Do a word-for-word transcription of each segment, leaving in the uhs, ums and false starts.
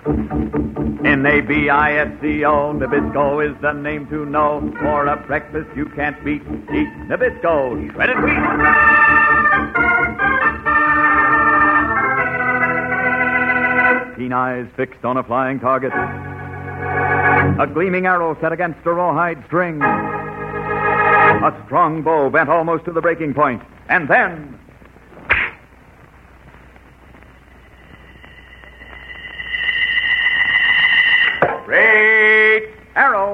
N A B I S C O, Nabisco is the name to know. For a breakfast you can't beat, eat Nabisco shredded wheat. Keen eyes fixed on a flying target. A gleaming arrow set against a rawhide string. A strong bow bent almost to the breaking point. And then... Great arrow!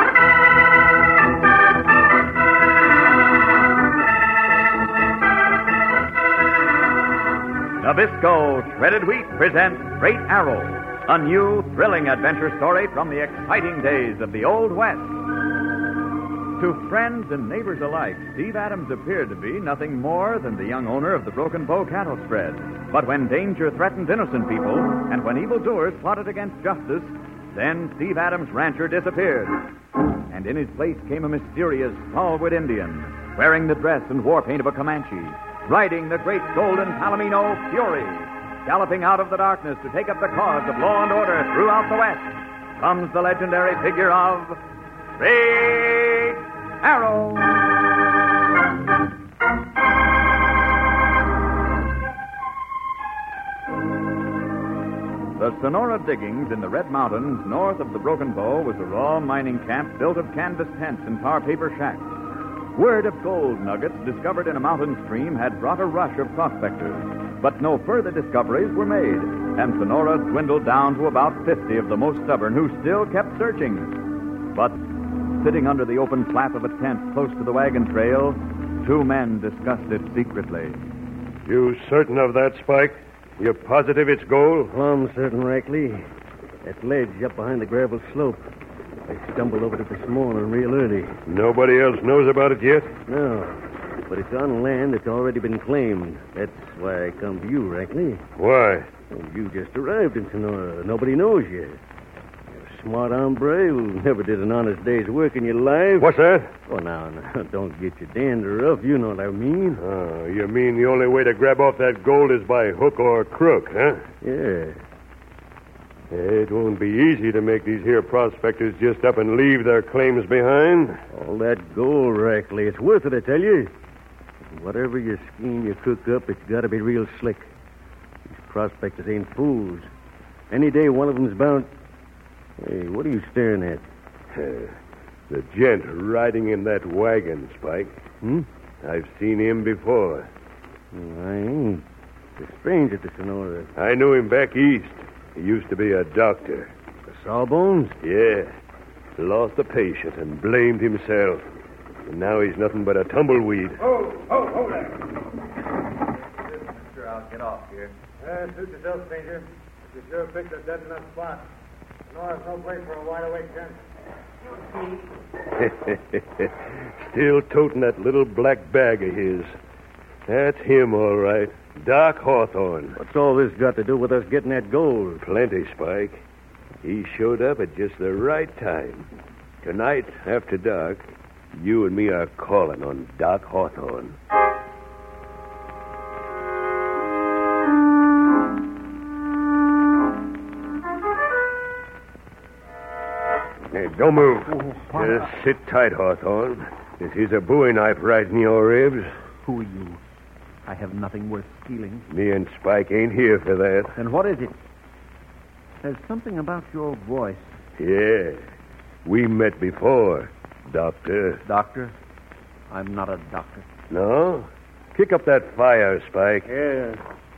Nabisco Shredded Wheat presents Great Arrow, a new, thrilling adventure story from the exciting days of the Old West. To friends and neighbors alike, Steve Adams appeared to be nothing more than the young owner of the Broken Bow cattle spread. But when danger threatened innocent people, and when evildoers plotted against justice, then Steve Adams' rancher disappeared. And in his place came a mysterious, stalwart Indian, wearing the dress and war paint of a Comanche, riding the great golden Palomino Fury, galloping out of the darkness to take up the cause of law and order throughout the West, comes the legendary figure of Great Arrow. The Sonora diggings in the Red Mountains north of the Broken Bow was a raw mining camp built of canvas tents and tar paper shacks. Word of gold nuggets discovered in a mountain stream had brought a rush of prospectors, but no further discoveries were made, and Sonora dwindled down to about fifty of the most stubborn who still kept searching. But sitting under the open flap of a tent close to the wagon trail, two men discussed it secretly. You certain of that, Spike? You're positive it's gold? Plumb certain, Rackley. That ledge up behind the gravel slope. I stumbled over it this morning real early. Nobody else knows about it yet? No, but it's on land that's already been claimed. That's why I come to you, Rackley. Why? Well, you just arrived in Sonora. Nobody knows you. You're a smart hombre who never did an honest day's work in your life. What's that? Oh, now, now, don't get your dander up. You know what I mean. Oh, you mean the only way to grab off that gold is by hook or crook, huh? Yeah. It won't be easy to make these here prospectors just up and leave their claims behind. All that gold, Rackley, it's worth it, I tell you. Whatever your scheme you cook up, it's got to be real slick. These prospectors ain't fools. Any day one of them's bound... Hey, what are you staring at? Uh, the gent riding in that wagon, Spike. Hmm? I've seen him before. Well, I ain't. It's a stranger to Sonora. I knew him back east. He used to be a doctor. The Sawbones? Yeah. Lost a patient and blamed himself. And now he's nothing but a tumbleweed. Oh, oh, hold there. Sure, I'll get off here. Uh, suit yourself, stranger. You sure picked a dead enough spot. No, there's no place for a wide-awake gent. Still toting that little black bag of his. That's him, all right. Doc Hawthorne. What's all this got to do with us getting that gold? Plenty, Spike. He showed up at just the right time. Tonight, after dark, you and me are calling on Doc Hawthorne. Hey, don't move. Oh, Just sit tight, Hawthorne. This is a bowie knife right in your ribs. Who are you? I have nothing worth stealing. Me and Spike ain't here for that. Then what is it? There's something about your voice. Yeah. We met before, Doctor. Doctor? I'm not a doctor. No? Kick up that fire, Spike. Yeah.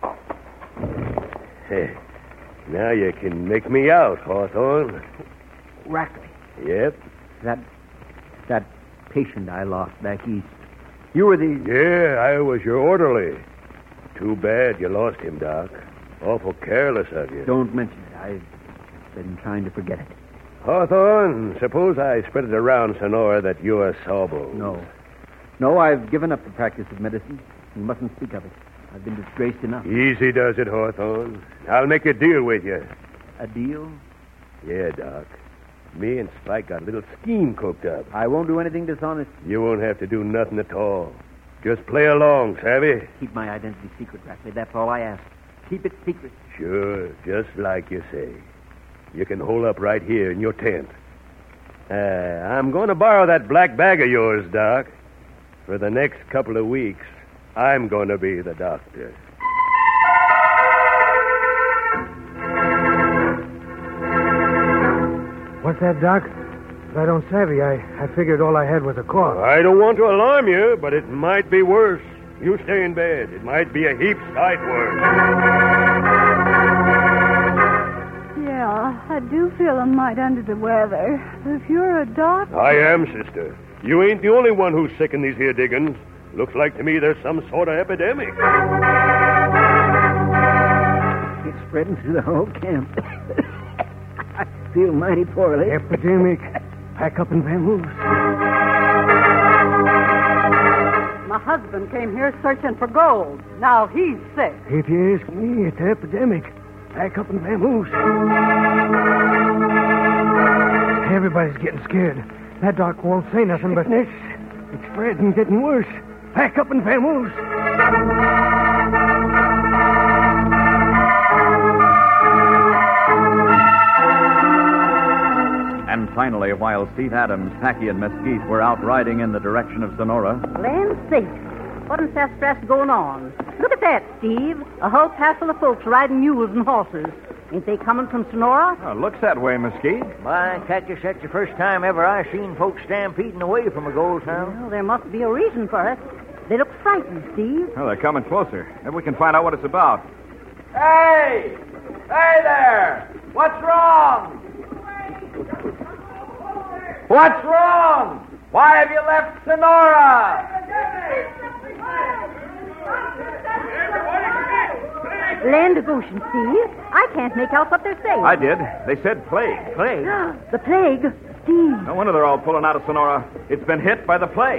Hey, now you can make me out, Hawthorne. Rackley. Yep. That... that patient I lost back east. You were the... Yeah, I was your orderly. Too bad you lost him, Doc. Awful careless of you. Don't mention it. I've been trying to forget it. Hawthorne, suppose I spread it around Sonora that you're a sawbone. No. No, I've given up the practice of medicine. You mustn't speak of it. I've been disgraced enough. Easy does it, Hawthorne. I'll make a deal with you. A deal? Yeah, Doc. Me and Spike got a little scheme cooked up. I won't do anything dishonest. You won't have to do nothing at all. Just play along, savvy? Keep my identity secret, Rackley. That's all I ask. Keep it secret. Sure, just like you say. You can hole up right here in your tent. Uh, I'm going to borrow that black bag of yours, Doc. For the next couple of weeks, I'm going to be the doctor. What's that, Doc? I don't savvy. I, I figured all I had was a cough. I don't want to alarm you, but it might be worse. You stay in bed. It might be a heap sight worse. Yeah, I do feel a mite under the weather. If you're a doctor... I am, sister. You ain't the only one who's sick in these here diggings. Looks like to me there's some sort of epidemic. It's spreading through the whole camp. I feel mighty poorly. Epidemic. Pack up and vamoose. My husband came here searching for gold. Now he's sick. If you ask me, it's epidemic. Pack up and vamoose. Everybody's getting scared. That doc won't say nothing, but... It's, it's spreading, getting worse. Pack up and vamoose. And finally, while Steve Adams, Packy, and Mesquite were out riding in the direction of Sonora... Land sakes. What in Sassafras going on? Look at that, Steve. A whole passel of folks riding mules and horses. Ain't they coming from Sonora? Oh, looks that way, Mesquite. My Cactus, that's the first time ever I seen folks stampeding away from a gold town. Well, there must be a reason for it. They look frightened, Steve. Well, they're coming closer. Maybe we can find out what it's about. Hey! Hey there! What's wrong? What's wrong? Why have you left Sonora? Land of ocean, Steve. I can't make out what they're saying. I did. They said plague. Plague? The plague? Steve. No wonder they're all pulling out of Sonora. It's been hit by the plague.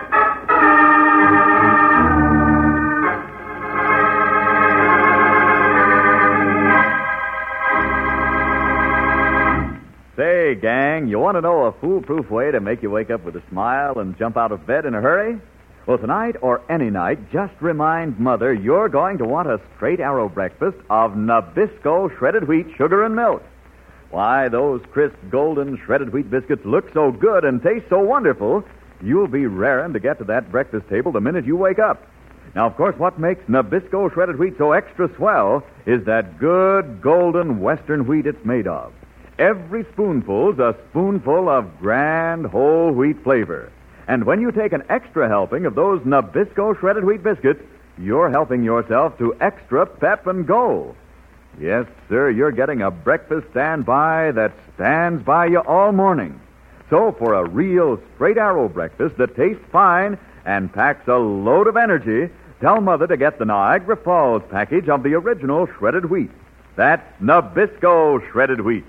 Say, gang, you want to know a foolproof way to make you wake up with a smile and jump out of bed in a hurry? Well, tonight or any night, just remind Mother you're going to want a straight arrow breakfast of Nabisco shredded wheat, sugar, and milk. Why, those crisp, golden shredded wheat biscuits look so good and taste so wonderful, you'll be raring to get to that breakfast table the minute you wake up. Now, of course, what makes Nabisco shredded wheat so extra swell is that good, golden western wheat it's made of. Every spoonful's a spoonful of grand whole wheat flavor. And when you take an extra helping of those Nabisco shredded wheat biscuits, you're helping yourself to extra pep and go. Yes, sir, you're getting a breakfast standby that stands by you all morning. So for a real straight arrow breakfast that tastes fine and packs a load of energy, tell Mother to get the Niagara Falls package of the original shredded wheat. That's Nabisco shredded wheat.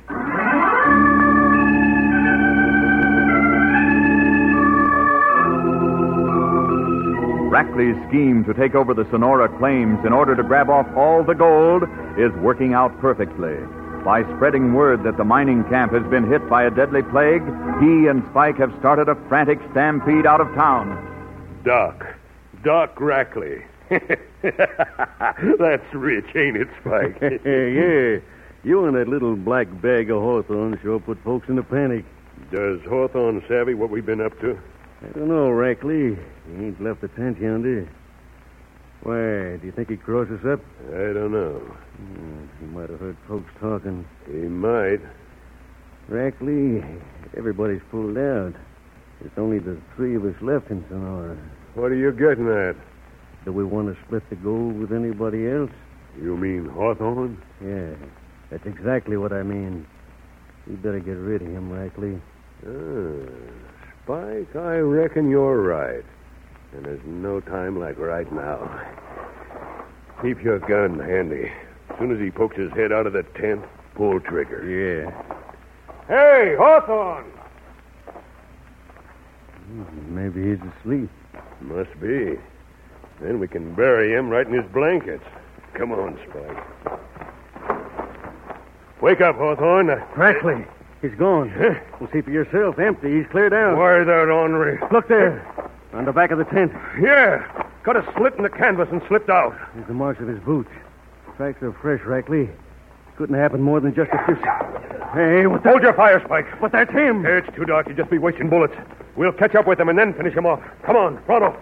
Rackley's scheme to take over the Sonora claims in order to grab off all the gold is working out perfectly. By spreading word that the mining camp has been hit by a deadly plague, he and Spike have started a frantic stampede out of town. Doc. Doc Rackley. That's rich, ain't it, Spike? Yeah. You and that little black bag of Hawthorne sure put folks in a panic. Does Hawthorne savvy what we've been up to? I don't know, Rackley. He ain't left the tent yonder. Why, do you think he'd cross us up? I don't know. Hmm, he might have heard folks talking. He might. Rackley, everybody's pulled out. There's only the three of us left in Sonora. What are you getting at? Do we want to split the gold with anybody else? You mean Hawthorne? Yeah, that's exactly what I mean. We better get rid of him, Rackley. Ah, Spike, I reckon you're right. And there's no time like right now. Keep your gun handy. As soon as he pokes his head out of the tent, pull trigger. Yeah. Hey, Hawthorne! Maybe he's asleep. Must be. Then we can bury him right in his blankets. Come on, Spike. Wake up, Hawthorne. Rackley, he's gone. Huh? Well, see for yourself. Empty. He's cleared out. Why, that ornery? Look there. On the back of the tent. Yeah. Cut a slit in the canvas and slipped out. There's the marks of his boots. Tracks are fresh, Rackley. Couldn't happen more than just a few seconds. Hey, what the... Hold your fire, Spike. But that's him. It's too dark. You'd just be wasting bullets. We'll catch up with him and then finish him off. Come on, pronto.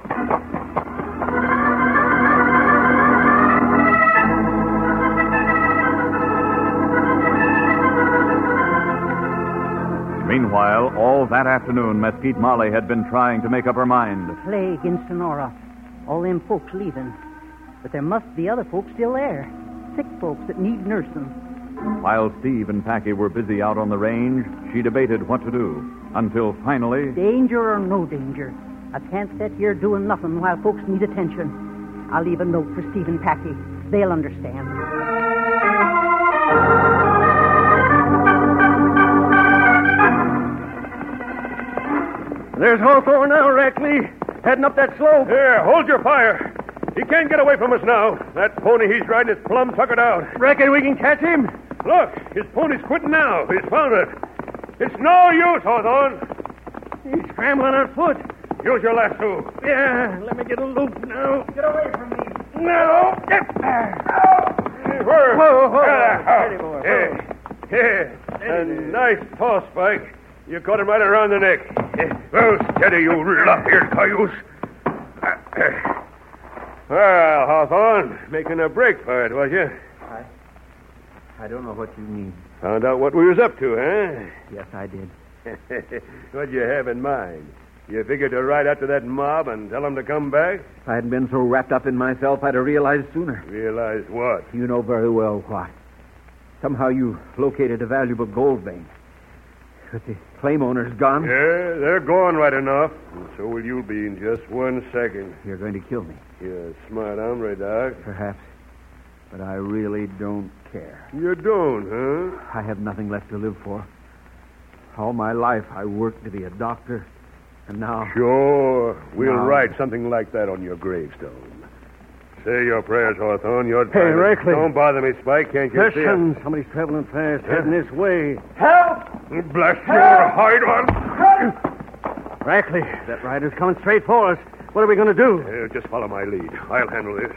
Meanwhile, all that afternoon, Mesquite Molly had been trying to make up her mind. Plague in Sonora. All them folks leaving. But there must be other folks still there. Sick folks that need nursing. While Steve and Packy were busy out on the range, she debated what to do. Until finally... Danger or no danger, I can't sit here doing nothing while folks need attention. I'll leave a note for Steve and Packy. They'll understand. There's Hawthorne now, Rackley. Heading up that slope. Here, hold your fire. He can't get away from us now. That pony he's riding is plumb tuckered out. Reckon we can catch him? Look, his pony's quitting now. He's found it. It's no use, Hawthorne. He's scrambling on foot. Use your lasso. Yeah, let me get a loop now. Get away from me. No. Whoa, whoa, whoa. Ah, Steady, boy. Yeah, yeah. A nice toss, Spike. You caught him right around the neck. Well, steady, you lop-eared cayuse. Well, Hawthorne, making a break for it, was you? I... I don't know what you mean. Found out what we was up to, huh? Yes, I did. What'd you have in mind? You figured to ride after that mob and tell them to come back? If I hadn't been so wrapped up in myself, I'd have realized sooner. Realized what? You know very well what. Somehow you located a valuable gold vein. But the claim owner's gone. Yeah, they're gone right enough. And so will you be in just one second. You're going to kill me. You're a smart hombre, Doc. Perhaps. But I really don't care. You don't, huh? I have nothing left to live for. All my life I worked to be a doctor. And now... Sure. We'll now... write something like that on your gravestone. Say your prayers, Hawthorne. You're Hey, trying to- Rackley. Don't bother me, Spike. Can't you see Listen, it? somebody's traveling fast, heading this way. Bless your hide on. Rackley, that rider's coming straight for us. What are we going to do? Uh, just follow my lead. I'll handle this.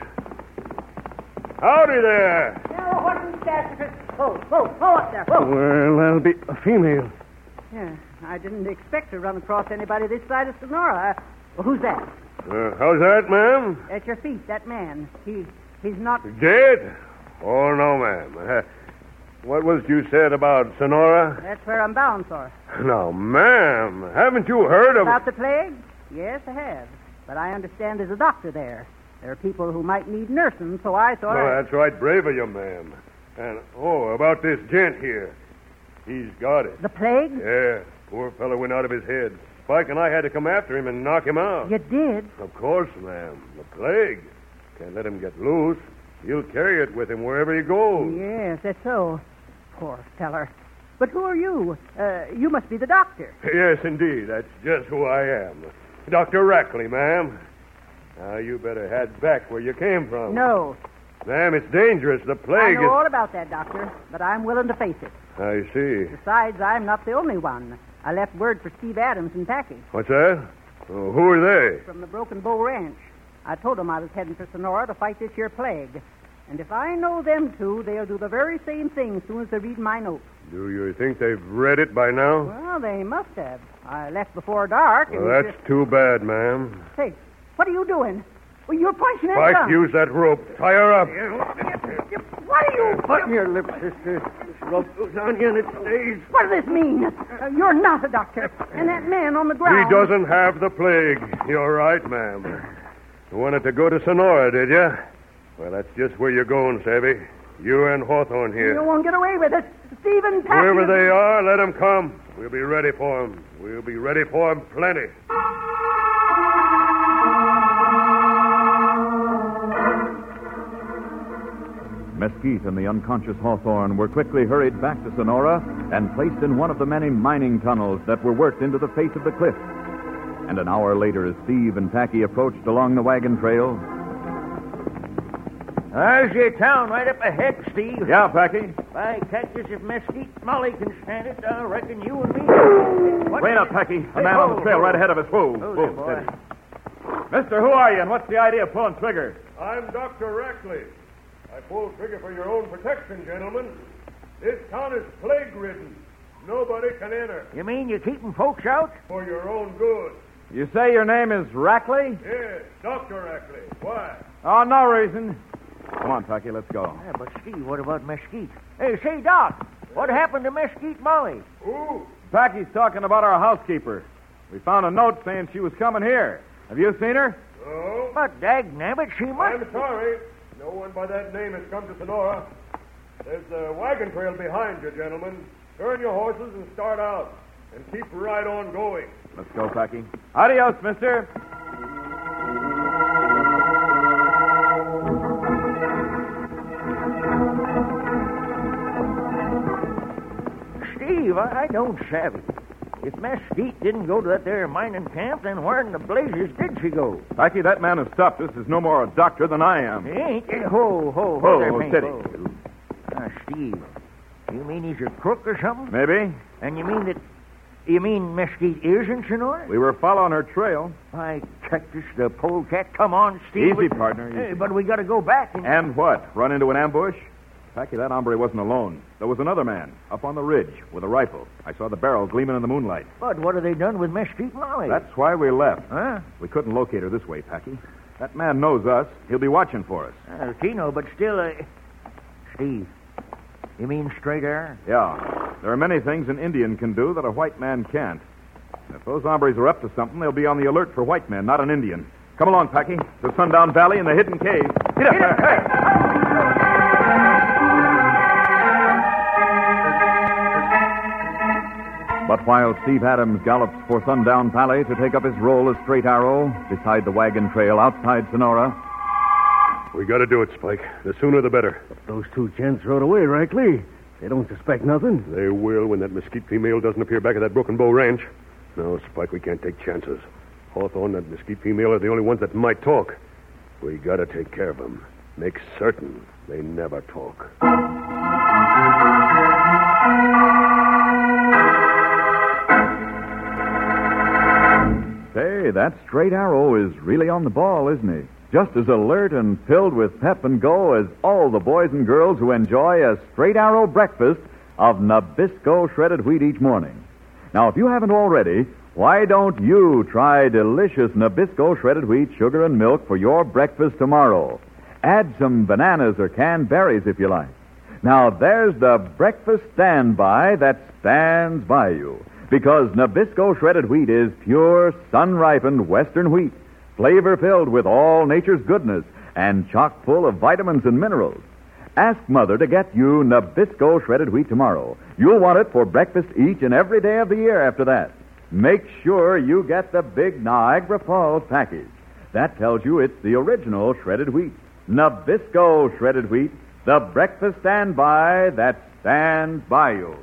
Howdy there. Now, what is that? Whoa, whoa, whoa up there, whoa. Well, that'll be a female. Yeah, I didn't expect to run across anybody this side of Sonora. Well, who's that? Uh, how's that, ma'am? At your feet, that man. He, he's not... Dead? Oh, no, ma'am. Uh, what was you said about Sonora? That's where I'm bound for. Now, ma'am, haven't you heard of... About the plague? Yes, I have. But I understand there's a doctor there. There are people who might need nursing, so I thought... Oh, I... that's right. Brave of you, ma'am. And, oh, about this gent here. He's got it. The plague? Yeah. Poor fellow went out of his head. Spike and I had to come after him and knock him out. You did? Of course, ma'am. The plague. Can't let him get loose. He'll carry it with him wherever he goes. Yes, that's so. Poor feller. But who are you? Uh, you must be the doctor. Yes, indeed. That's just who I am. Doctor Rackley, ma'am. Now, you better head back where you came from. No. Ma'am, it's dangerous. The I plague know is... all about that, doctor, but I'm willing to face it. I see. Besides, I'm not the only one. I left word for Steve Adams and Packy What's that? Oh, who are they? from the Broken Bow Ranch. I told them I was heading for Sonora to fight this here plague. And if I know them two, they'll do the very same thing as soon as they read my note. Do you think they've read it by now? Well, they must have. I left before dark. And Well, that's just... too bad, ma'am. Hey, what are you doing? Well, you're punching that Spike, gun. use that rope. Tie her up. What are you... Button your lips, sister. This rope goes on you and it stays. What does this mean? Uh, you're not a doctor. And that man on the He ground... doesn't have the plague. You're right, ma'am. You wanted to go to Sonora, did you? Well, that's just where you're going, Savvy. You and Hawthorne here. You won't get away with it. Stephen Packy... Wherever they are, let them come. We'll be ready for them. We'll be ready for them plenty. Mesquite and the unconscious Hawthorne were quickly hurried back to Sonora and placed in one of the many mining tunnels that were worked into the face of the cliff. And an hour later, as Steve and Packy approached along the wagon trail... There's your town right up ahead, Steve. Yeah, Packy? If I catch us if Mesquite Molly can stand it, I reckon you and me... What? Wait up, Packy. A Hey, man whoa, on the trail whoa. right ahead of us. Whoa, Whoa whoa, there, boy. steady. Mister, who are you, and what's the idea of pulling trigger? I'm Doctor Rackley. I pulled trigger for your own protection, gentlemen. This town is plague-ridden. Nobody can enter. You mean you're keeping folks out? For your own good. You say your name is Rackley? Yes, Doctor Ackley. Why? Oh, no reason. Come on, Packy, let's go. Yeah, but Steve, what about Mesquite? Hey, say, Doc, what happened to Mesquite Molly? Who? Packy's talking about our housekeeper. We found a note saying she was coming here. Have you seen her? No. But dagnabbit, she must... I'm sorry. No one by that name has come to Sonora. There's a wagon trail behind you, gentlemen. Turn your horses and start out. And keep right on going. Let's go, Packy. Adios, mister. Steve, I, I don't savvy. If Mesquite didn't go to that there mining camp, then where in the blazes did she go? Packy, that man who stopped us is no more a doctor than I am. He ain't. Ho, ho, ho. Whoa, there, whoa, Pink, steady. ho. Ah, Steve, you mean he's a crook or something? Maybe. And you mean that... You mean Mesquite is in Sonora? We were following her trail. Why, Cactus the polecat. Come on, Steve. Easy, partner, easy. Hey, but we got to go back and... And what? Run into an ambush? Packy, that hombre wasn't alone. There was another man up on the ridge with a rifle. I saw the barrel gleaming in the moonlight. But what have they done with Mesquite Molly? That's why we left. Huh? We couldn't locate her this way, Packy. That man knows us. He'll be watching for us. Uh, Tino, but still, uh... Steve, you mean straight air? Yeah. There are many things an Indian can do that a white man can't. If those hombres are up to something, they'll be on the alert for white men, not an Indian. Come along, Packy. The Sundown Valley and the Hidden Cave. Get up there. Hey! But while Steve Adams gallops for Sundown Valley to take up his role as Straight Arrow beside the wagon trail outside Sonora, We gotta do it, Spike. The sooner the better. Those two gents rode away, Rackley. They don't suspect nothing. They will when that mesquite female doesn't appear back at that Broken Bow Ranch. No, Spike, we can't take chances. Hawthorne and that mesquite female are the only ones that might talk. We gotta take care of them. Make certain they never talk. Say, that Straight Arrow is really on the ball, isn't he? Just as alert and filled with pep and go as all the boys and girls who enjoy a Straight Arrow breakfast of Nabisco shredded wheat each morning. Now, if you haven't already, why don't you try delicious Nabisco shredded wheat, sugar, and milk for your breakfast tomorrow? Add some bananas or canned berries if you like. Now, there's the breakfast standby that stands by you. Because Nabisco shredded wheat is pure, sun-ripened Western wheat, flavor-filled with all nature's goodness and chock full of vitamins and minerals. Ask Mother to get you Nabisco shredded wheat tomorrow. You'll want it for breakfast each and every day of the year after that. Make sure you get the big Niagara Falls package. That tells you it's the original shredded wheat. Nabisco shredded wheat, the breakfast standby that stands by you.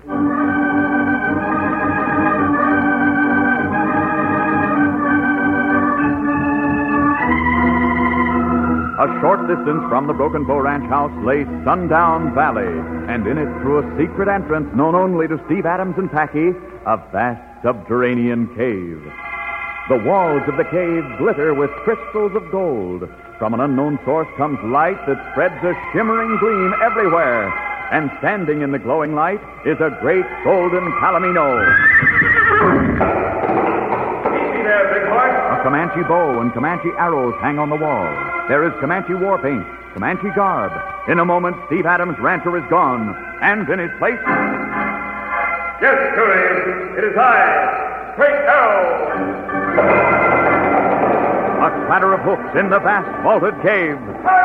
A short distance from the Broken Bow Ranch house lay Sundown Valley, and in it, through a secret entrance known only to Steve Adams and Packy, a vast subterranean cave. The walls of the cave glitter with crystals of gold. From an unknown source comes light that spreads a shimmering gleam everywhere, and standing in the glowing light is a great golden palomino. Easy there, big heart. A Comanche bow and Comanche arrows hang on the wall. There is Comanche war paint, Comanche garb. In a moment, Steve Adams' rancher is gone, and in his place... Yes, Curry, it is I, Straight Arrow. A clatter of hoofs in the vast vaulted cave.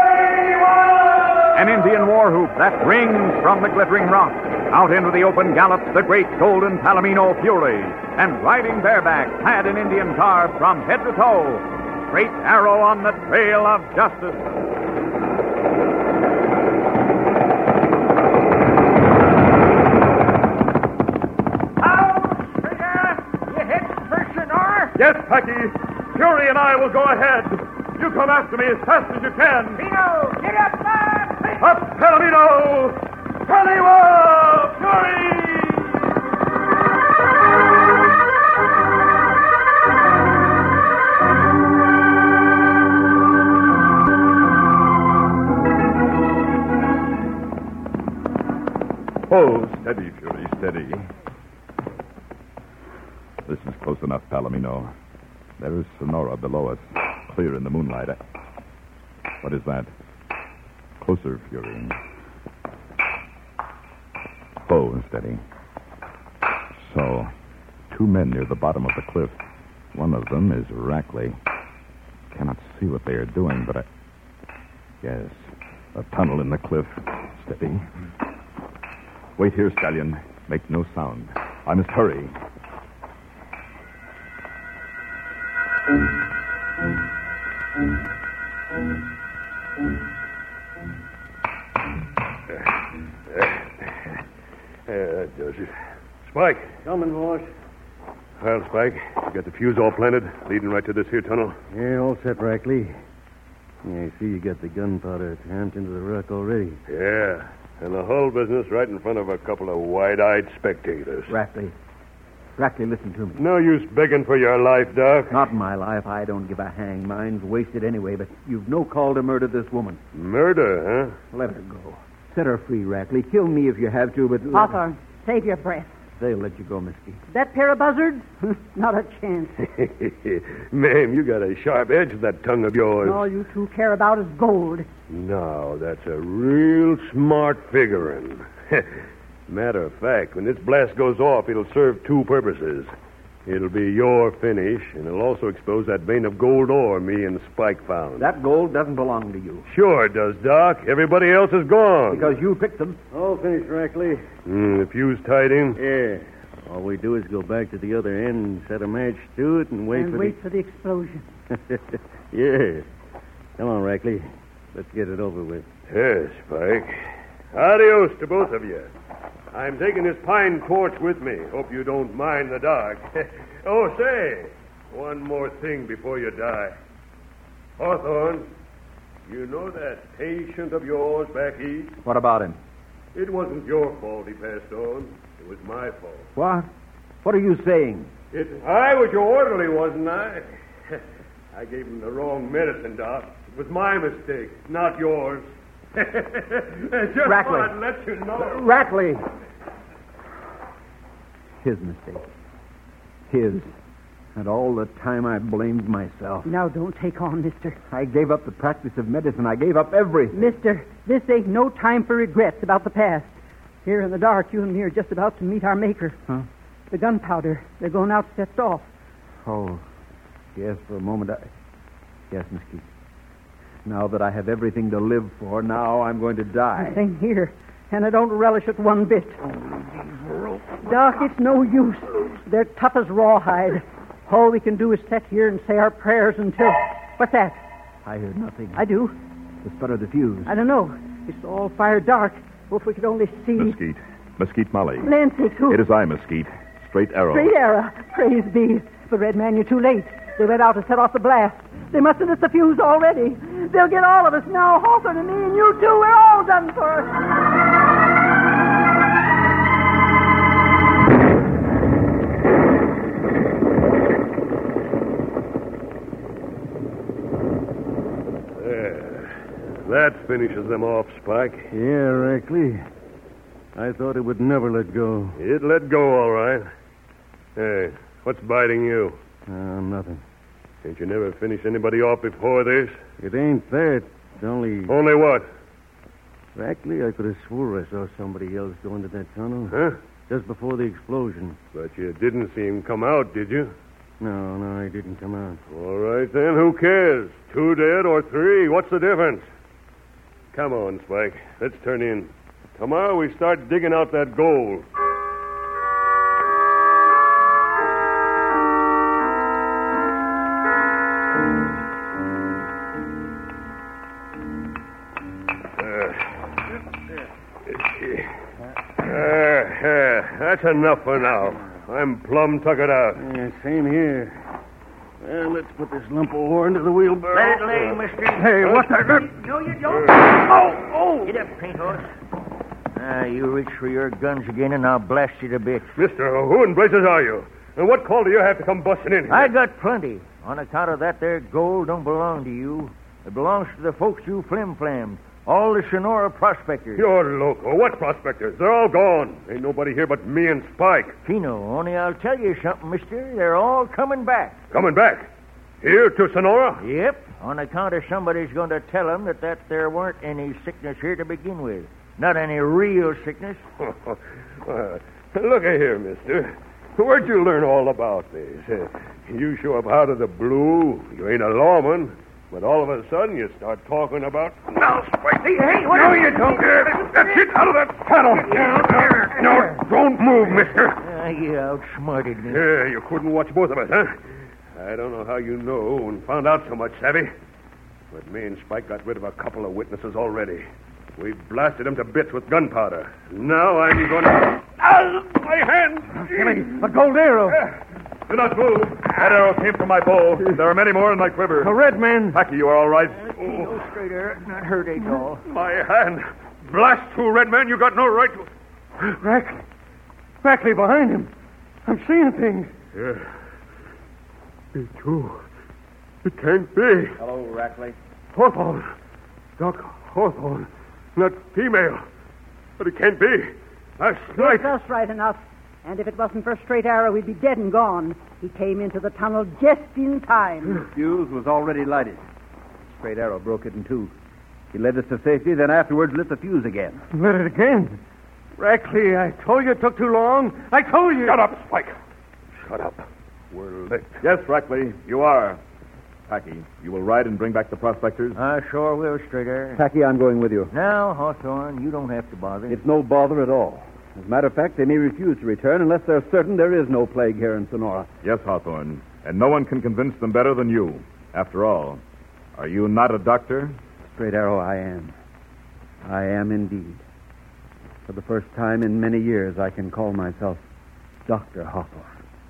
An Indian war whoop that rings from the glittering rock. Out into the open gallops the great golden Palomino Fury, and riding bareback, clad in Indian garb from head to toe, Straight Arrow on the trail of justice. How, Straight Arrow? You heading for Sonora? Yes, Packy. Fury and I will go ahead. You come after me as fast as you can. Pino, get up, man! Up, Palomino! Palomino! Fury! Oh, steady, Fury, steady. This is close enough, Palomino. There is Sonora below us, clear in the moonlight. What is that? Closer, Fury. Slow and steady. So, two men near the bottom of the cliff. One of them is Rackley. Cannot see what they are doing, but I... Yes, a tunnel in the cliff. Steady. Wait here, Stallion. Make no sound. I must hurry. Yeah, that does it. Spike. Coming, boss. Well, Spike, you got the fuse all planted, leading right to this here tunnel? Yeah, all set, Rackley. Yeah, I see you got the gunpowder tamped into the rock already. Yeah, and the whole business right in front of a couple of wide-eyed spectators. Rackley. Rackley, listen to me. No use begging for your life, Doc. Not in my life. I don't give a hang. Mine's wasted anyway, but you've no call to murder this woman. Murder, huh? Let her go. Set her free, Rackley. Kill me if you have to, but... Hawthorne, save your breath. They'll let you go, Mesquite. That pair of buzzards? Not a chance. Ma'am, you got a sharp edge to that tongue of yours. All you two care about is gold. No, that's a real smart figuring. Matter of fact, when this blast goes off, it'll serve two purposes. It'll be your finish, and it'll also expose that vein of gold ore me and Spike found. That gold doesn't belong to you. Sure it does, Doc. Everybody else is gone. Because you picked them. All finished, Rackley. Mm, the fuse tied in? Yeah. All we do is go back to the other end and set a match to it and wait and for wait the... for the explosion. Yeah. Come on, Rackley. Let's get it over with. Yes, Spike. Adios to both of you. I'm taking this pine torch with me. Hope you don't mind the dark. Oh, say, one more thing before you die. Hawthorne, you know that patient of yours back east? What about him? It wasn't your fault he passed on. It was my fault. What? What are you saying? It, I was your orderly, wasn't I? I gave him the wrong medicine, Doc. It was my mistake, not yours. Just Rackley. thought I'd let you know. Rackley. His mistake. His. And all the time I blamed myself. Now don't take on, mister. I gave up the practice of medicine. I gave up everything. Mister, this ain't no time for regrets about the past. Here in the dark, you and me are just about to meet our maker. Huh? The gunpowder, they're going out to set off. Oh, yes, for a moment I... Yes, Mesquite. Now that I have everything to live for, now I'm going to die. Same here, and I don't relish it one bit. Doc, it's no use. They're tough as rawhide. All we can do is sit here and say our prayers until... What's that? I heard nothing. I do. The sputter of the fuse. I don't know. It's all fire dark. Oh, if we could only see... Mesquite. Mesquite Molly. Land sakes, who? It is I, Mesquite. Straight arrow. Straight arrow. Praise be. But, Red Man, you're too late. They went out to set off the blast. They must have lit the fuse already. They'll get all of us now. Hawthorne and me and you too. We're all done for. There. That finishes them off, Spike. Yeah, Rackley. I thought it would never let go. It let go, all right. Hey, what's biting you? Uh, nothing. Ain't you never finished anybody off before this? It ain't that. It's only... Only what? Rackley, I could have swore I saw somebody else go into that tunnel. Huh? Just before the explosion. But you didn't see him come out, did you? No, no, he didn't come out. All right, then. Who cares? Two dead or three? What's the difference? Come on, Spike. Let's turn in. Tomorrow we start digging out that gold. That's enough for now. I'm plumb tuckered out. Yeah, same here. Well, let's put this lump of ore into the wheelbarrow. Let it lay, mister. Hey, what the... No, you don't. Oh, oh! Get up, paint horse. Ah, you reach for your guns again, and I'll blast you to bits. Mister, who in blazes are you? And what call do you have to come busting in here? I got plenty. On account of that there gold don't belong to you. It belongs to the folks you flim-flammed. All the Sonora prospectors. You're loco. What prospectors? They're all gone. Ain't nobody here but me and Spike. Chino, only I'll tell you something, mister. They're all coming back. Coming back? Here to Sonora? Yep, on account of somebody's going to tell them that, that there weren't any sickness here to begin with. Not any real sickness. uh, look here, mister. Where'd you learn all about this? Uh, you show up out of the blue. You ain't a lawman. But all of a sudden, you start talking about... Now, Spike! Hey, hey, what... No, you don't. Uh, get out of that saddle! No, don't move, mister. Uh, you outsmarted me. Yeah, you couldn't watch both of us, huh? I don't know how you know and found out so much, Savvy. But me and Spike got rid of a couple of witnesses already. We blasted them to bits with gunpowder. Now I'm going to... Ow! My hand! Jimmy, a gold arrow. Uh, do not move. That arrow came from my bow. There are many more in my quiver. A red man. Packy, you are all right? Uh, Chino, straight there. Not hurt at all. My hand. Blast you, red man. You got no right to... Rackley. Rackley behind him. I'm seeing things. Yeah. It's true. It can't be. Hello, Rackley. Hawthorne. Doc Hawthorne. Not female. But it can't be. That's right. That's right enough. And if it wasn't for Straight Arrow, we'd be dead and gone. He came into the tunnel just in time. The fuse was already lighted. Straight Arrow broke it in two. He led us to safety, then afterwards lit the fuse again. Lit it again. Rackley, I told you it took too long. I told you. Shut up, Spike. Shut up. We're licked. Yes, Rackley, you are. Packy, you will ride and bring back the prospectors? I sure will, Straight Arrow. Packy, I'm going with you. Now, Hawthorne, you don't have to bother. It's no bother at all. As a matter of fact, they may refuse to return unless they're certain there is no plague here in Sonora. Yes, Hawthorne. And no one can convince them better than you. After all, are you not a doctor? Straight Arrow, I am. I am indeed. For the first time in many years, I can call myself Doctor Hawthorne.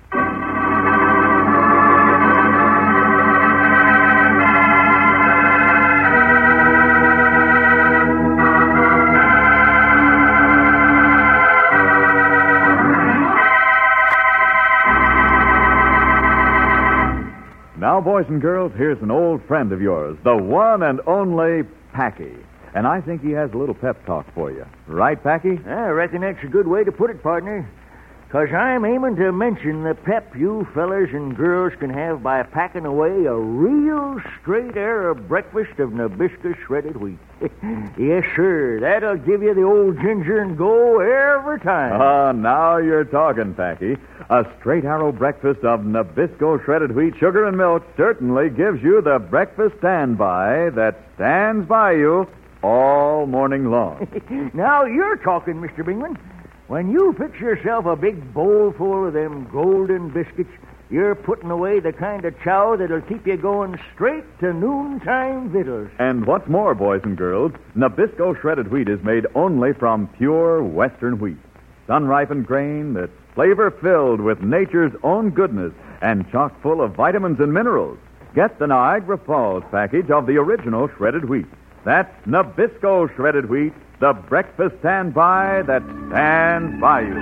Now, boys and girls, here's an old friend of yours, the one and only Packy. And I think he has a little pep talk for you. Right, Packy? I reckon that's a good way to put it, partner. Because I'm aiming to mention the pep you fellers and girls can have by packing away a real straight arrow breakfast of Nabisco shredded wheat. Yes, sir. That'll give you the old ginger and go every time. Ah, now you're talking, Packy. A straight arrow breakfast of Nabisco shredded wheat, sugar, and milk certainly gives you the breakfast standby that stands by you all morning long. Now you're talking, Mister Bingman. When you fix yourself a big bowl full of them golden biscuits, you're putting away the kind of chow that'll keep you going straight to noontime victuals. And what's more, boys and girls, Nabisco shredded wheat is made only from pure Western wheat. Sun-ripened grain that's flavor-filled with nature's own goodness and chock full of vitamins and minerals. Get the Niagara Falls package of the original shredded wheat. That's Nabisco shredded wheat, the breakfast standby that stands by you.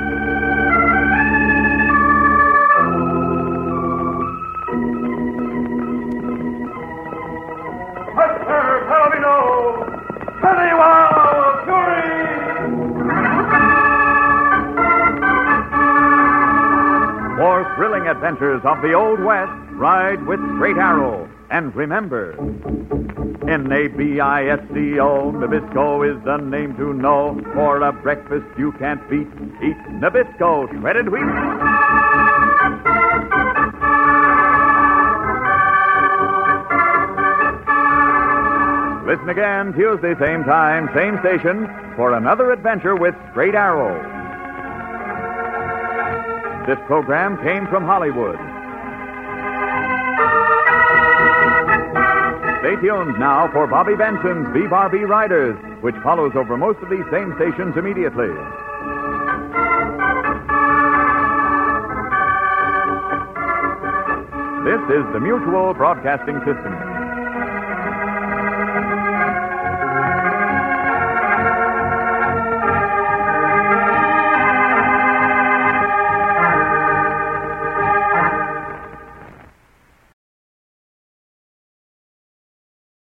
Huster, Palomino! Pennywell, Fury! For thrilling adventures of the Old West, ride with Straight Arrow. And remember, N A B I S C O, Nabisco is the name to know. For a breakfast you can't beat, eat Nabisco shredded wheat. Listen again Tuesday, same time, same station, for another adventure with Straight Arrow. This program came from Hollywood. Stay tuned now for Bobby Benson's V R B Riders, which follows over most of these same stations immediately. This is the Mutual Broadcasting System.